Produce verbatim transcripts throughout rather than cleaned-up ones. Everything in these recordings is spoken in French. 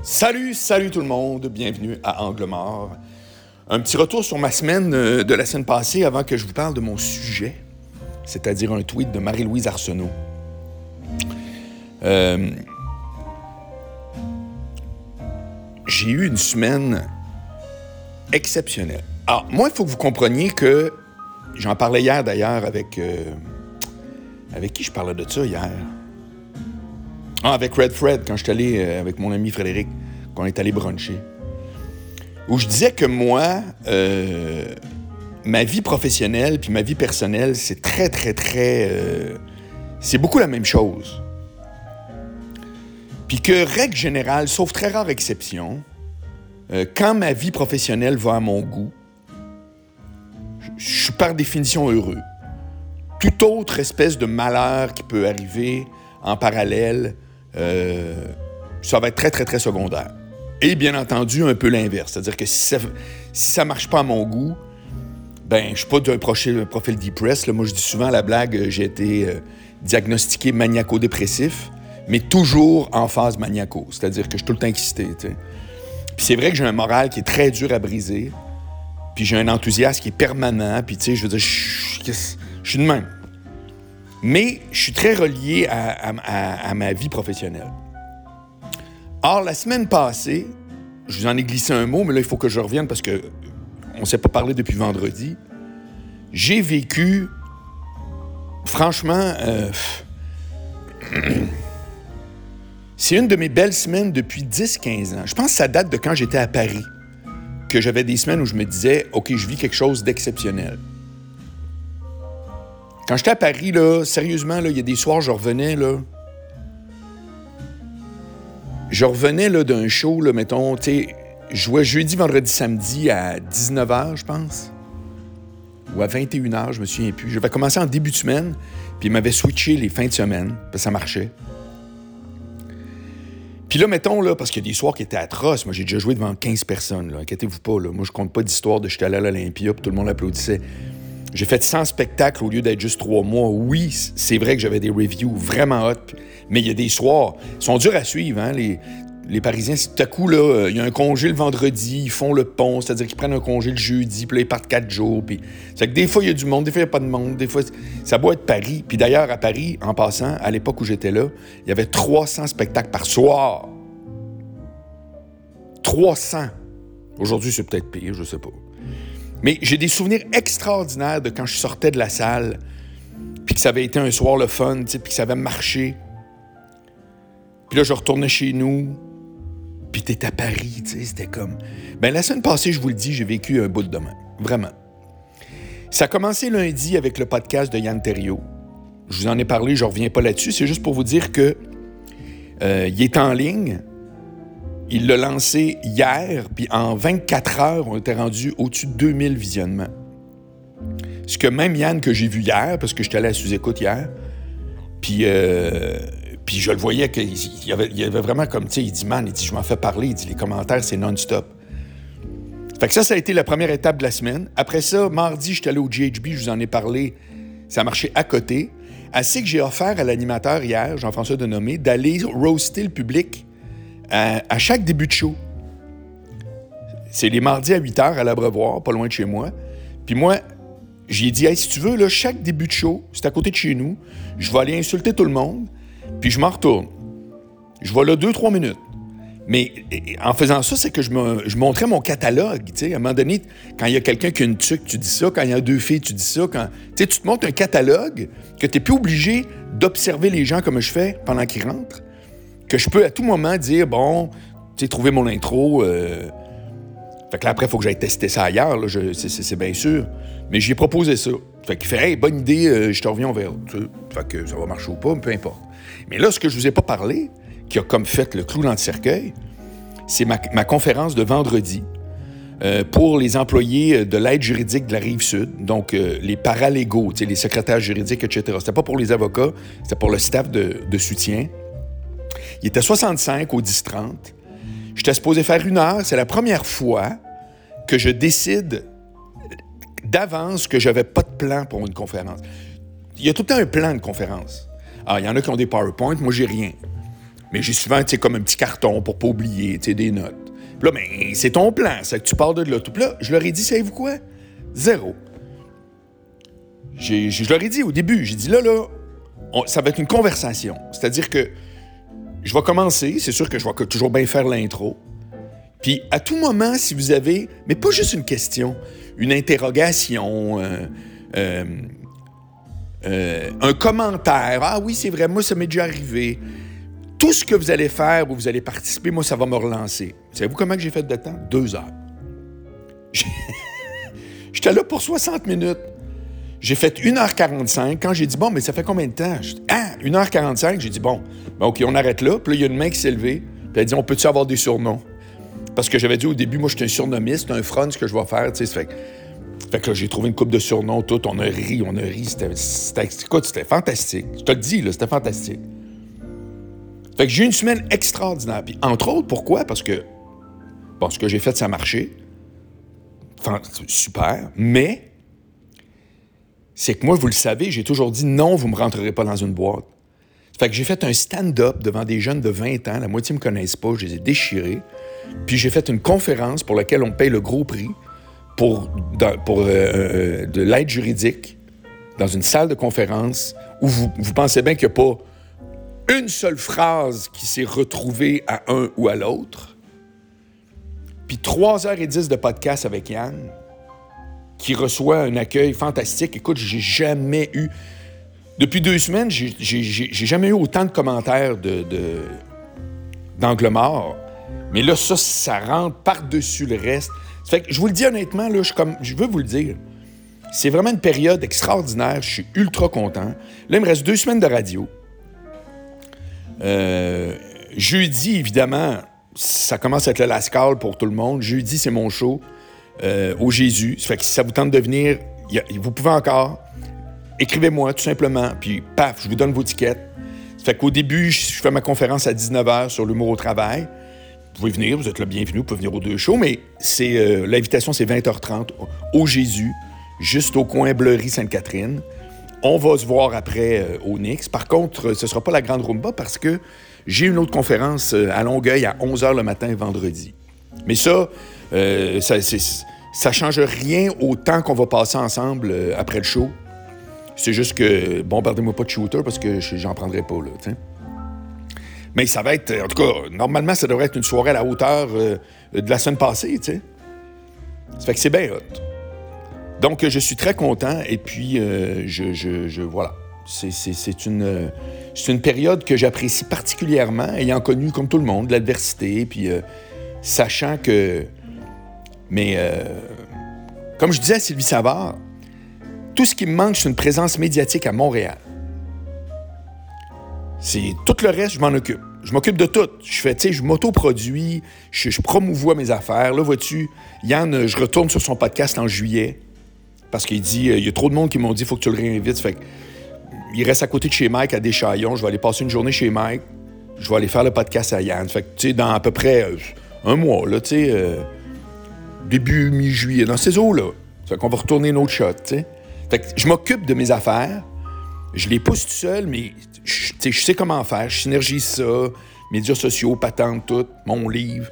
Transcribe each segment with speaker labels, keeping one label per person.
Speaker 1: Salut, salut tout le monde, bienvenue à Angle Mort. Un petit retour sur ma semaine de la semaine passée avant que je vous parle de mon sujet, c'est-à-dire un tweet de Marie-Louise Arsenault. Euh, j'ai eu une semaine exceptionnelle. Alors, moi, il faut que vous compreniez que, j'en parlais hier d'ailleurs avec... Euh, avec qui je parlais de ça hier? Ah, avec Red Fred, quand je suis allé euh, avec mon ami Frédéric, qu'on est allé bruncher. Où je disais que moi, euh, ma vie professionnelle puis ma vie personnelle, c'est très, très, très... Euh, c'est beaucoup la même chose. Puis que, règle générale, sauf très rare exception, euh, quand ma vie professionnelle va à mon goût, je suis par définition heureux. Toute autre espèce de malheur qui peut arriver en parallèle, euh, ça va être très, très, très secondaire. Et bien entendu, un peu l'inverse. C'est-à-dire que si ça si ça marche pas à mon goût, ben je ne suis pas d'un profil, profil depressed. Là. Moi, je dis souvent à la blague, j'ai été euh, diagnostiqué maniaco-dépressif, mais toujours en phase maniaco. C'est-à-dire que je suis tout le temps excité. T'sais. Puis c'est vrai que j'ai un moral qui est très dur à briser, puis j'ai un enthousiasme qui est permanent, puis tu sais, je veux dire, je suis de même. Mais je suis très relié à, à, à, à ma vie professionnelle. Or, la semaine passée, je vous en ai glissé un mot, mais là, il faut que je revienne parce qu'on ne s'est pas parlé depuis vendredi. J'ai vécu, franchement, euh, c'est une de mes belles semaines depuis dix à quinze ans. Je pense que ça date de quand j'étais à Paris, que j'avais des semaines où je me disais « OK, je vis quelque chose d'exceptionnel ». Quand j'étais à Paris, là, sérieusement, là, il y a des soirs, je revenais, là. Je revenais là, d'un show, là, mettons, tu sais, je jouais jeudi, vendredi, samedi à dix-neuf heures, je pense. Ou à vingt et une heures, je me souviens plus. J'avais commencé en début de semaine, puis il m'avait switché les fins de semaine, parce que ça marchait. Puis là, mettons, là, parce qu'il y a des soirs qui étaient atroces. Moi, j'ai déjà joué devant quinze personnes, là. Inquiétez-vous pas, là. Moi, je compte pas d'histoire de j'étais allé à l'Olympia, puis tout le monde applaudissait. J'ai fait cent spectacles au lieu d'être juste trois mois. Oui, c'est vrai que j'avais des reviews vraiment hot, mais il y a des soirs, ils sont durs à suivre, hein, les, les Parisiens. Tout à coup, là, il y a un congé le vendredi, ils font le pont, c'est-à-dire qu'ils prennent un congé le jeudi, puis là, ils partent quatre jours. Puis... C'est que des fois, il y a du monde, des fois, il n'y a pas de monde, des fois, ça doit être Paris. Puis d'ailleurs, à Paris, en passant, à l'époque où j'étais là, il y avait trois cents spectacles par soir. trois cents. Aujourd'hui, c'est peut-être pire, je sais pas. Mais j'ai des souvenirs extraordinaires de quand je sortais de la salle, puis que ça avait été un soir le fun, puis que ça avait marché. Puis là, je retournais chez nous, puis t'es à Paris, tu sais, c'était comme... Ben la semaine passée, je vous le dis, j'ai vécu un bout de demain, vraiment. Ça a commencé lundi avec le podcast de Yann Terriot. Je vous en ai parlé, je reviens pas là-dessus, c'est juste pour vous dire que euh, il est en ligne. Il l'a lancé hier, puis en vingt-quatre heures, on était rendu au-dessus de deux mille visionnements. Ce que même Yann, que j'ai vu hier, parce que j'étais allé à sous-écoute hier, puis, euh, puis je le voyais qu'il y avait, il y avait vraiment comme, tu sais, il dit, man, il dit, je m'en fais parler, il dit, les commentaires, c'est non-stop. Fait que ça, ça a été la première étape de la semaine. Après ça, mardi, j'étais allé au G H B, je vous en ai parlé, ça marchait à côté. Assez que j'ai offert à l'animateur hier, Jean-François Denomé, d'aller roaster le public À, à chaque début de show. C'est les mardis à huit heures à l'Abreuvoir, pas loin de chez moi. Puis moi, j'ai dit, hey, si tu veux, là, chaque début de show, c'est à côté de chez nous, je vais aller insulter tout le monde, puis je m'en retourne. Je vais là deux, trois minutes. Mais en faisant ça, c'est que je, me, je montrais mon catalogue. T'sais. À un moment donné, quand il y a quelqu'un qui a une tuque, tu dis ça. Quand il y a deux filles, tu dis ça. Quand, tu te montres un catalogue que tu n'es plus obligé d'observer les gens comme je fais pendant qu'ils rentrent. Que je peux à tout moment dire, bon, tu sais, trouver mon intro. Euh... Fait que là, après, il faut que j'aille tester ça ailleurs, là, je, c'est, c'est, c'est bien sûr. Mais j'ai proposé ça. Fait qu'il fait, hey, bonne idée, euh, je te reviens, on verra. Fait que ça va marcher ou pas, peu importe. Mais là, ce que je vous ai pas parlé, qui a comme fait le clou dans le cercueil, c'est ma, ma conférence de vendredi euh, pour les employés de l'aide juridique de la Rive-Sud, donc euh, les paralégaux, tu sais, les secrétaires juridiques, et cetera. C'était pas pour les avocats, c'était pour le staff de, de soutien. Il était soixante-cinq au dix trente. J'étais supposé faire une heure. C'est la première fois que je décide d'avance que je n'avais pas de plan pour une conférence. Il y a tout le temps un plan de conférence. Alors, il y en a qui ont des PowerPoint. Moi, j'ai rien. Mais j'ai souvent, tu sais, comme un petit carton pour pas oublier, tu sais, des notes. Puis là, ben, c'est ton plan, c'est que tu pars de là. Puis là, je leur ai dit, savez-vous quoi? Zéro. J'ai, je leur ai dit au début, j'ai dit, là, là, on, ça va être une conversation. C'est-à-dire que je vais commencer, c'est sûr que je vais toujours bien faire l'intro. Puis à tout moment, si vous avez, mais pas juste une question, une interrogation, euh, euh, euh, un commentaire, ah oui, c'est vrai, moi, ça m'est déjà arrivé. Tout ce que vous allez faire où vous allez participer, moi, ça va me relancer. Savez-vous comment que j'ai fait de temps? Deux heures. J'étais là pour soixante minutes. J'ai fait une heure quarante-cinq. Quand j'ai dit, bon, mais ça fait combien de temps? J'ai dit, ah, une heure quarante-cinq. J'ai dit, bon, ben, OK, on arrête là. Puis là, il y a une main qui s'est levée. Puis elle a dit, on peut-tu avoir des surnoms? Parce que j'avais dit au début, moi, je suis un surnommiste, un front, ce que je vais faire, tu sais. Fait, fait que là, j'ai trouvé une couple de surnoms, tout. On a ri, on a ri. C'était, c'était, écoute, c'était fantastique. Je te le dis, là, c'était fantastique. Fait que j'ai eu une semaine extraordinaire. Puis, entre autres, pourquoi? Parce que, bon, ce que j'ai fait, ça a marché. Enfin, super. Mais, c'est que moi, vous le savez, j'ai toujours dit non, vous ne me rentrerez pas dans une boîte. Fait que j'ai fait un stand-up devant des jeunes de vingt ans. La moitié ne me connaissent pas. Je les ai déchirés. Puis j'ai fait une conférence pour laquelle on paye le gros prix pour, dans, pour euh, euh, de l'aide juridique dans une salle de conférence où vous, vous pensez bien qu'il n'y a pas une seule phrase qui s'est retrouvée à un ou à l'autre. Puis trois heures dix de podcast avec Yann, qui reçoit un accueil fantastique. Écoute, j'ai jamais eu... Depuis deux semaines, j'ai, j'ai, j'ai, j'ai jamais eu autant de commentaires de, de, d'angle mort. Mais là, ça, ça rentre par-dessus le reste. Ça fait que, je vous le dis honnêtement, là, je, comme, je veux vous le dire, c'est vraiment une période extraordinaire. Je suis ultra content. Là, il me reste deux semaines de radio. Euh, jeudi, évidemment, ça commence à être le lascale pour tout le monde. Jeudi, c'est mon show euh, au Jésus. Ça fait que si ça vous tente de venir, y a, vous pouvez encore. Écrivez-moi, tout simplement, puis paf, je vous donne vos tickets. Ça fait qu'au début, je fais ma conférence à dix-neuf heures sur l'humour au travail. Vous pouvez venir, vous êtes le bienvenu, vous pouvez venir aux deux shows, mais c'est, euh, l'invitation, c'est vingt heures trente au Jésus, juste au coin Bleury-Sainte-Catherine. On va se voir après euh, au Nix. Par contre, ce ne sera pas la grande rumba parce que j'ai une autre conférence euh, à Longueuil à onze heures le matin, vendredi. Mais ça, euh, ça ne change rien au temps qu'on va passer ensemble euh, après le show. C'est juste que, bombardez-moi pas de shooter parce que j'en prendrai pas, là, tu sais. Mais ça va être, en tout cas, normalement, ça devrait être une soirée à la hauteur euh, de la semaine passée, tu sais. Ça fait que c'est bien hot. Donc, je suis très content et puis, euh, je, je, je, voilà. C'est, c'est, c'est, une, c'est une période que j'apprécie particulièrement, ayant connu, comme tout le monde, de l'adversité, puis euh, sachant que... Mais, euh, comme je disais à Sylvie Savard, tout ce qui me manque, c'est une présence médiatique à Montréal. C'est tout le reste, je m'en occupe. Je m'occupe de tout. Je fais, tu sais, je m'autoproduis, je, je promouvois mes affaires. Là, vois-tu, Yann, je retourne sur son podcast en juillet parce qu'il dit, il y a trop de monde qui m'ont dit, il faut que tu le réinvites. Fait que, il reste à côté de chez Mike à Deschaillons. Je vais aller passer une journée chez Mike. Je vais aller faire le podcast à Yann. Fait que, tu sais, dans à peu près euh, un mois, là, tu sais, euh, début, mi-juillet, dans ces eaux-là. Fait qu'on va retourner une autre shot, tu sais. Fait que je m'occupe de mes affaires. Je les pousse tout seul, mais je, je sais comment faire. Je synergise ça, médias sociaux, patentes, tout, mon livre.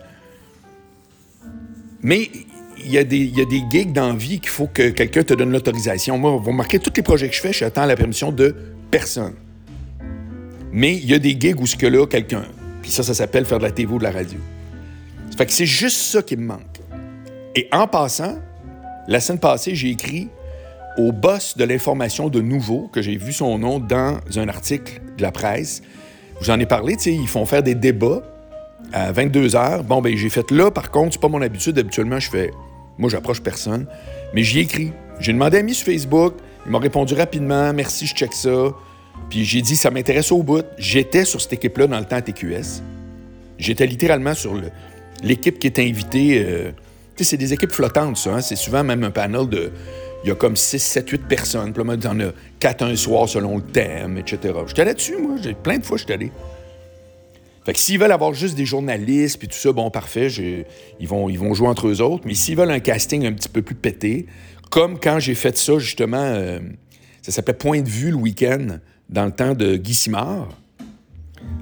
Speaker 1: Mais il y a des, il y a des gigs dans la vie qu'il faut que quelqu'un te donne l'autorisation. Moi, vous remarquez, tous les projets que je fais, j'attends la permission de personne. Mais il y a des gigs où ce que là, quelqu'un. Puis ça, ça s'appelle faire de la T V ou de la radio. Ça fait que c'est juste ça qui me manque. Et en passant, la semaine passée, j'ai écrit au boss de l'information de Nouveau, que j'ai vu son nom dans un article de la presse. J'en ai parlé, tu sais, ils font faire des débats à vingt-deux heures. Bon, ben j'ai fait là, par contre, c'est pas mon habitude. Habituellement, je fais... Moi, j'approche personne. Mais j'y ai écrit. J'ai demandé à ami sur Facebook. Il m'a répondu rapidement. Merci, je check ça. Puis j'ai dit, ça m'intéresse au bout. J'étais sur cette équipe-là dans le temps à T Q S. J'étais littéralement sur le... l'équipe qui est invitée. Euh... Tu sais, c'est des équipes flottantes, ça. Hein? C'est souvent même un panel de... Il y a comme six, sept, huit personnes. Puis là, il y en a quatre un soir selon le thème, et cetera. J'étais là-dessus, moi. J'ai, plein de fois, j'étais allé. Fait que s'ils veulent avoir juste des journalistes puis tout ça, bon, parfait, j'ai, ils, vont, ils vont jouer entre eux autres. Mais s'ils veulent un casting un petit peu plus pété, comme quand j'ai fait ça, justement, euh, ça s'appelait Point de vue le week-end, dans le temps de Guy Simard,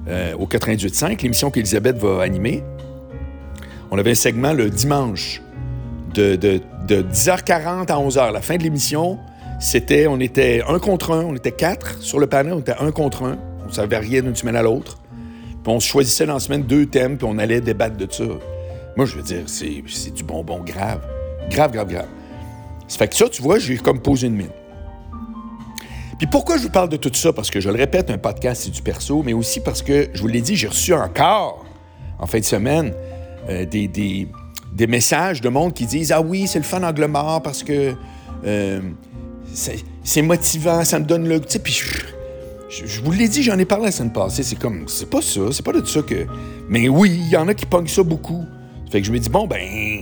Speaker 1: euh, au quatre-vingt-dix-huit cinq, l'émission qu'Élisabeth va animer. On avait un segment le dimanche de, de, de dix heures quarante à onze heures. La fin de l'émission, c'était, on était un contre un, on était quatre sur le panel, on était un contre un. On ça variait d'une semaine à l'autre. Puis on choisissait dans la semaine deux thèmes, puis on allait débattre de ça. Moi, je veux dire, c'est, c'est du bonbon grave. Grave, grave, grave. Ça fait que ça, tu vois, j'ai comme posé une mine. Puis pourquoi je vous parle de tout ça? Parce que, je le répète, un podcast, c'est du perso, mais aussi parce que, je vous l'ai dit, j'ai reçu encore, en fin de semaine, euh, des, des, des messages de monde qui disent « Ah oui, c'est le fun Angle Mort parce que euh, c'est, c'est motivant, ça me donne le... » Tu sais, puis je, je vous l'ai dit, j'en ai parlé la semaine passée, c'est comme, c'est pas ça, c'est pas de ça que... Mais oui, il y en a qui pognent ça beaucoup. Fait que je me dis, bon, ben...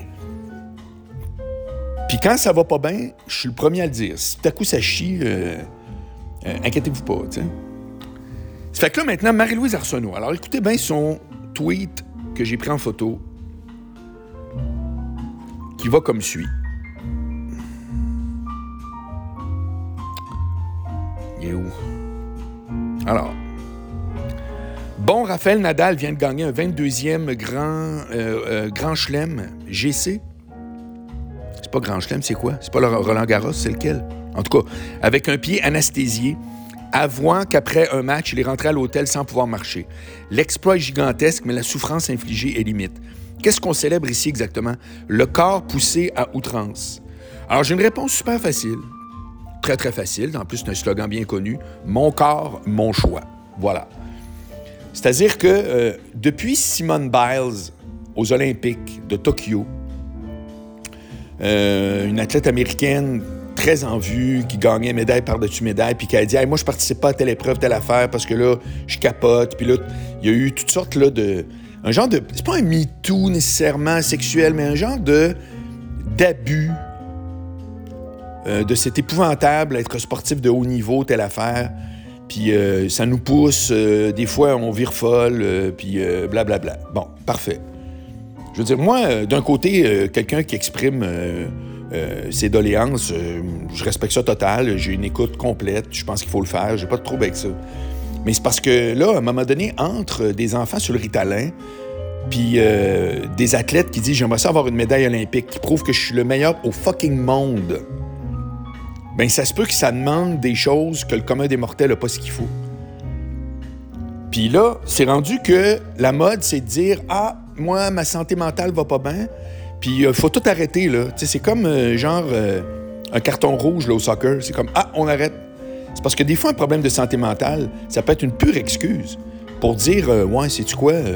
Speaker 1: Puis quand ça va pas bien, je suis le premier à le dire. Si tout à coup ça chie, euh, euh, inquiétez-vous pas, tu sais. Ça fait que là, maintenant, Marie-Louise Arsenault. Alors, écoutez bien son tweet que j'ai pris en photo, qui va comme suit. Il est où? Alors, bon, Raphaël Nadal vient de gagner un vingt-deuxième grand, euh, euh, grand chelem G C. C'est pas grand chelem, c'est quoi? C'est pas le Roland Garros, c'est lequel? En tout cas, avec un pied anesthésié, avouant qu'après un match, il est rentré à l'hôtel sans pouvoir marcher. L'exploit est gigantesque, mais la souffrance infligée est limite. Qu'est-ce qu'on célèbre ici exactement? Le corps poussé à outrance. Alors, j'ai une réponse super facile. Très, très facile. En plus, c'est un slogan bien connu. Mon corps, mon choix. Voilà. C'est-à-dire que euh, depuis Simone Biles aux Olympiques de Tokyo, euh, une athlète américaine très en vue, qui gagnait médaille par-dessus médaille, puis qui a dit hey, « Moi, je participe pas à telle épreuve, telle affaire, parce que là, je capote. » Puis là, il y a eu toutes sortes là, de... Un genre de... C'est pas un MeToo nécessairement sexuel, mais un genre de d'abus euh, de cet épouvantable être sportif de haut niveau, telle affaire. Puis euh, ça nous pousse, euh, des fois on vire folle, euh, puis euh, blablabla. Bon, parfait. Je veux dire, moi, euh, d'un côté, euh, quelqu'un qui exprime euh, euh, ses doléances, euh, je respecte ça total, j'ai une écoute complète, je pense qu'il faut le faire, j'ai pas de trouble avec ça. Mais c'est parce que là, à un moment donné, entre des enfants sur le Ritalin, puis euh, des athlètes qui disent « J'aimerais ça avoir une médaille olympique, qui prouve que je suis le meilleur au fucking monde », bien, ça se peut que ça demande des choses que le commun des mortels n'a pas ce qu'il faut. Puis là, c'est rendu que la mode, c'est de dire « Ah, moi, ma santé mentale va pas bien, puis il euh, faut tout arrêter, là. » Tu sais, c'est comme, euh, genre, euh, un carton rouge, là, au soccer. C'est comme « Ah, on arrête. » C'est parce que des fois, un problème de santé mentale, ça peut être une pure excuse pour dire euh, « Ouais, sais-tu quoi? Euh,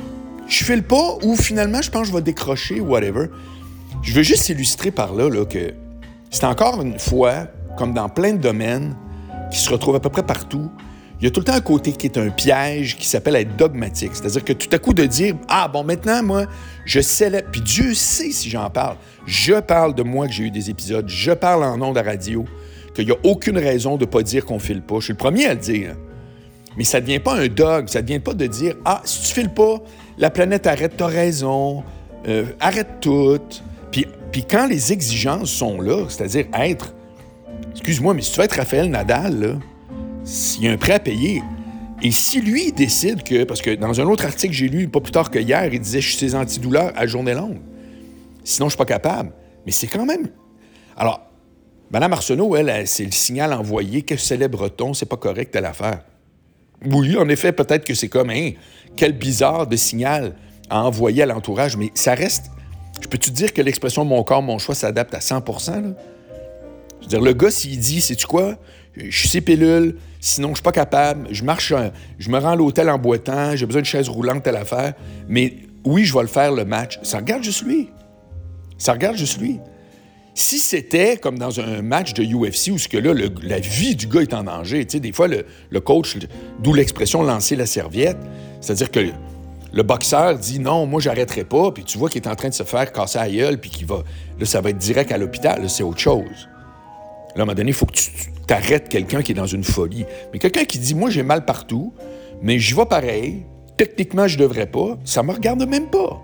Speaker 1: je file pas ou finalement, je pense que je vais décrocher ou whatever. » Je veux juste illustrer par là, là, que c'est encore une fois, comme dans plein de domaines qui se retrouvent à peu près partout, il y a tout le temps un côté qui est un piège qui s'appelle être dogmatique. C'est-à-dire que tout à coup de dire « Ah, bon, maintenant, moi, je célèbre. » Puis Dieu sait si j'en parle. Je parle de moi que j'ai eu des épisodes. Je parle en ondes à radio qu'il n'y a aucune raison de ne pas dire qu'on file pas. Je suis le premier à le dire. Mais ça ne devient pas un dogme. Ça ne devient pas de dire « Ah, si tu files pas, la planète arrête, t'as raison. Euh, arrête tout. » Puis, puis quand les exigences sont là, c'est-à-dire être... Excuse-moi, mais si tu veux être Raphaël Nadal, là, s'il y a un prêt à payer, et si lui décide que... Parce que dans un autre article que j'ai lu, pas plus tard que hier, il disait « Je suis ses antidouleurs à journée longue. Sinon, je suis pas capable. » Mais c'est quand même... Alors, Mme Arsenault, elle, elle, c'est le signal envoyé. Que célèbre-t-on? C'est pas correct, telle affaire. Oui, en effet, peut-être que c'est comme, hein, quel bizarre de signal à envoyer à l'entourage, mais ça reste... Je peux-tu te dire que l'expression « mon corps, mon choix » s'adapte à cent pour cent, là? Je veux dire, le gars, s'il dit, sais-tu quoi? Je suis ces pilules, sinon je suis pas capable, je marche, je me rends à l'hôtel en boitant, j'ai besoin de chaise roulante, telle affaire, mais oui, je vais le faire, le match. Ça regarde juste lui. Ça regarde juste lui. Si c'était comme dans un match de U F C où ce que là, le, la vie du gars est en danger, tu sais, des fois, le, le coach, d'où l'expression « lancer la serviette », c'est-à-dire que le boxeur dit « Non, moi, j'arrêterai pas », puis tu vois qu'il est en train de se faire casser la gueule, puis qu'il va... Là, ça va être direct à l'hôpital, là, c'est autre chose. Là, à un moment donné, il faut que tu, tu arrêtes quelqu'un qui est dans une folie. Mais quelqu'un qui dit « Moi, j'ai mal partout, mais j'y vais pareil, techniquement, je devrais pas », ça me regarde même pas.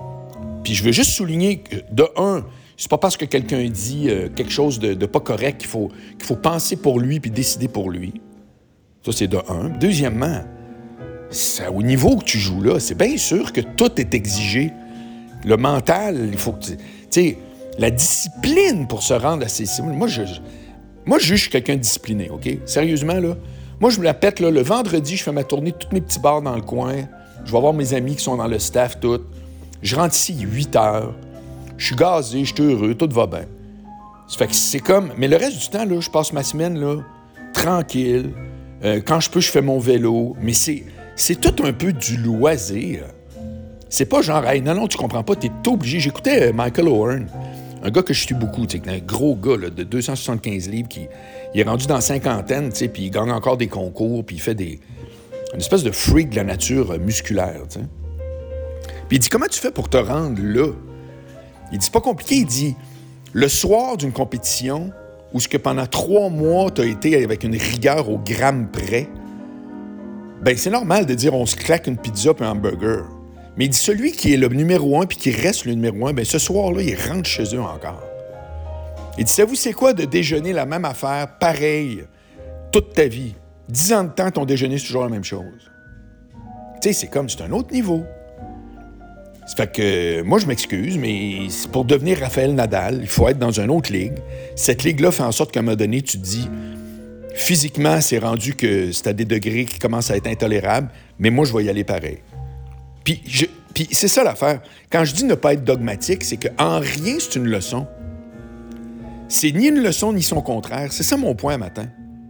Speaker 1: Puis je veux juste souligner que, de un, c'est pas parce que quelqu'un dit euh, quelque chose de, de pas correct qu'il faut, qu'il faut penser pour lui puis décider pour lui. Ça, c'est de un. Deuxièmement, ça, au niveau que tu joues là, c'est bien sûr que tout est exigé. Le mental, il faut que tu... Tu sais, la discipline pour se rendre à ces... Moi, je, moi, je juge quelqu'un de discipliné, OK? Sérieusement, là. Moi, je me la pète, là. Le vendredi, je fais ma tournée de tous mes petits bars dans le coin. Je vais voir mes amis qui sont dans le staff, tout. Je rentre ici, il est huit heures. Je suis gazé, je suis heureux, tout va bien. Ça fait que c'est comme... Mais le reste du temps, là, je passe ma semaine, là, tranquille. Euh, quand je peux, je fais mon vélo. Mais c'est, c'est tout un peu du loisir. C'est pas genre, hey, non, non, tu comprends pas, t'es obligé. J'écoutais Michael Owen, un gars que je suis beaucoup, tu sais, un gros gars là, de deux cent soixante-quinze livres, qui il est rendu dans la cinquantaine, tu sais, puis il gagne encore des concours, puis il fait des... une espèce de freak de la nature euh, musculaire, tu sais. Puis il dit, comment tu fais pour te rendre là? Il dit, c'est pas compliqué, il dit, le soir d'une compétition, où ce que pendant trois mois, t'as été avec une rigueur au gramme près, ben c'est normal de dire, on se claque une pizza puis un hamburger. Mais il dit, celui qui est le numéro un puis qui reste le numéro un, bien, ce soir-là, il rentre chez eux encore. Il dit, savez-vous, c'est quoi de déjeuner la même affaire, pareil, toute ta vie? Dix ans de temps, ton déjeuner, c'est toujours la même chose. Tu sais, c'est comme, c'est un autre niveau. Ça fait que, moi, je m'excuse, mais pour devenir Raphaël Nadal, il faut être dans une autre ligue. Cette ligue-là fait en sorte qu'à un moment donné, tu te dis, physiquement, c'est rendu que c'est à des degrés qui commencent à être intolérables, mais moi, je vais y aller pareil. Puis, je, puis c'est ça l'affaire. Quand je dis ne pas être dogmatique, c'est qu'en rien, c'est une leçon. C'est ni une leçon, ni son contraire. C'est ça mon point matin.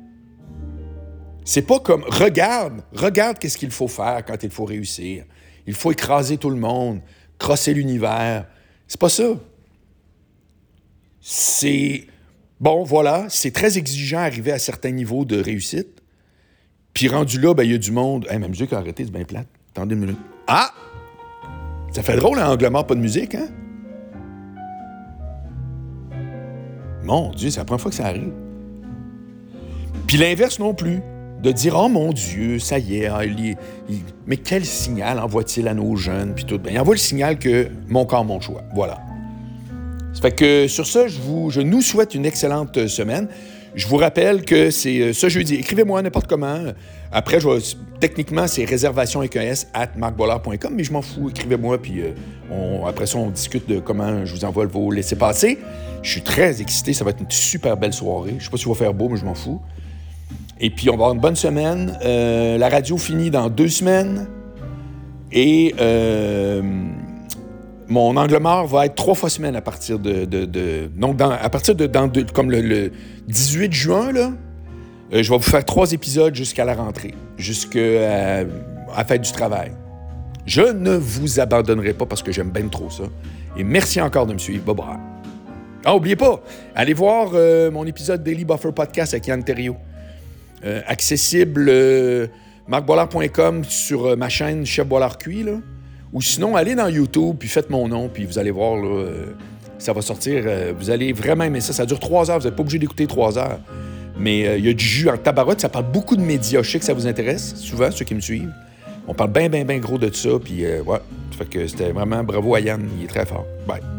Speaker 1: C'est pas comme, regarde, regarde qu'est-ce qu'il faut faire quand il faut réussir. Il faut écraser tout le monde, crosser l'univers. C'est pas ça. C'est, bon, voilà, c'est très exigeant d'arriver à certains niveaux de réussite. Puis rendu là, ben il y a du monde. Hey, ma musique a arrêté, c'est bien plate. Attendez une minute. Ah! Ça fait drôle, un Angle mort, pas de musique, hein? Mon Dieu, c'est la première fois que ça arrive. Puis l'inverse non plus. De dire, oh mon Dieu, ça y est, il, il... mais quel signal envoie-t-il à nos jeunes? Puis tout. Ben, il envoie le signal que mon corps, mon choix. Voilà. Ça fait que sur ça, je, vous, je nous souhaite une excellente semaine. Je vous rappelle que c'est ce jeudi. Écrivez-moi n'importe comment. Après, je vais, techniquement, c'est réservation avec un S at marc bollard point com, mais je m'en fous. Écrivez-moi, puis euh, on, après ça, on discute de comment je vous envoie vos laissez-passer. Je suis très excité. Ça va être une super belle soirée. Je sais pas si va faire beau, mais je m'en fous. Et puis, on va avoir une bonne semaine. Euh, la radio finit dans deux semaines. Et euh, mon angle mort va être trois fois semaine à partir de... de, de donc, dans, à partir de... Dans, de comme le, le dix-huit juin, là, euh, je vais vous faire trois épisodes jusqu'à la rentrée, jusqu'à euh, la fête du travail. Je ne vous abandonnerai pas parce que j'aime bien trop ça. Et merci encore de me suivre. Bye-bye. Ah, n'oubliez pas, allez voir euh, mon épisode Daily Buffer Podcast avec Yann Terriot. Euh, accessible euh, marc bollard point com sur euh, ma chaîne Chef Bollard Cuit, là. Ou sinon, allez dans YouTube, puis faites mon nom, puis vous allez voir, là, euh, ça va sortir. Euh, vous allez vraiment aimer ça. Ça dure trois heures, vous n'êtes pas obligé d'écouter trois heures. Mais il euh, y a du jus en tabarouette, ça parle beaucoup de médias. Je sais que ça vous intéresse, souvent, ceux qui me suivent. On parle bien, bien, bien gros de ça, puis euh, ouais. Fait que c'était vraiment bravo à Yann, il est très fort. Bye.